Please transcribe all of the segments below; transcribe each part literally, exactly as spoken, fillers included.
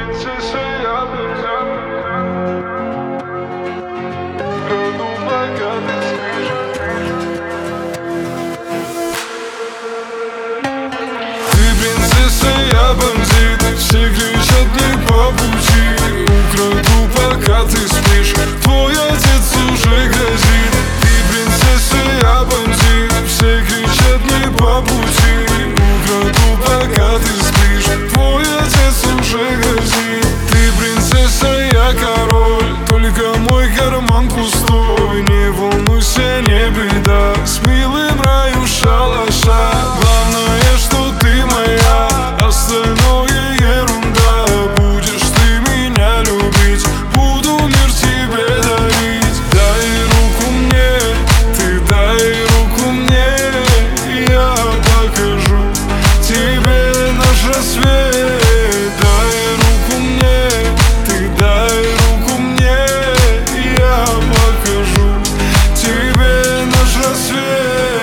принцесса, я бандит. Краду, пока ты спишь. Ты принцесса, я бандит. Все кричат мне по пути. Украду, пока ты спишь. Твой отец уже грозит. Ты принцесса, я бандит. Все кричат мне по пути. Украду, пока ты спишь. Твой отец уже грозит. Ты принцесса, я король. Только мой карман пустой. Не волнуйся, не беда. С милым раю шалаша. Главное, что ты моя. Остальное ерунда. Будешь ты меня любить, буду мир тебе дарить. Дай руку мне, ты дай руку мне. Я покажу тебе наш рассвет. Дай руку мне, ты дай руку мне. Я покажу тебе наш рассвет.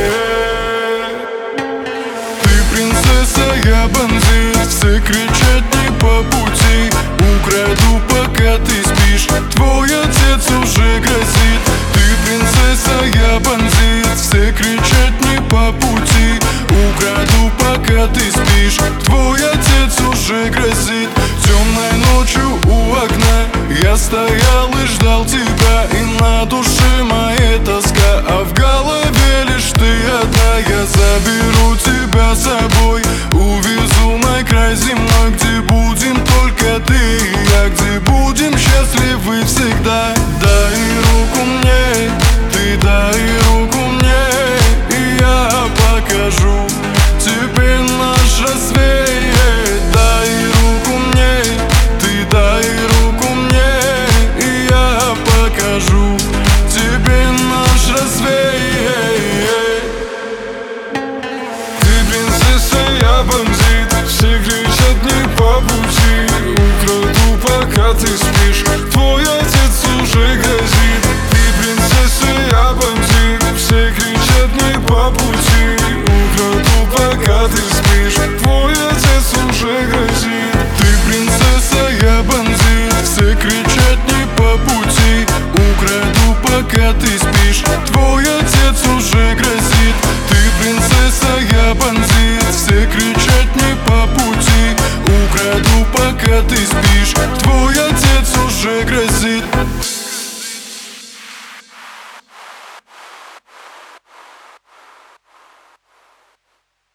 Ты принцесса, я бандит. Все кричат не по пути. Украду, пока ты спишь. Твой отец уже грозит. Ты принцесса, я бандит. Все кричат не по пути. Украду, пока ты спишь. Твой отец уже грозит. Темной ночью у окна я стоял и ждал тебя. И на душе моей тоска, а в голове лишь ты одна. Я заберу тебя с собой, увезу на край земной, где будем только ты и я, где будем счастливы всегда. Дай руку мне, ты дай руку мне, и я покажу тебе наш рассвет. Дай руку мне, ты дай руку мне, и я покажу тебе наш рассвет. Ты принцесса, я бандит. Все кричат не по пути. Украду, пока ты спишь. Твой отец уже грозит. Ты принцесса, я бандит. Все кричат не по пути. Украду, пока ты спишь. Твой отец уже грозит. Ты принцесса, я бандит. Все кричат не по пути. Украду, пока ты спишь.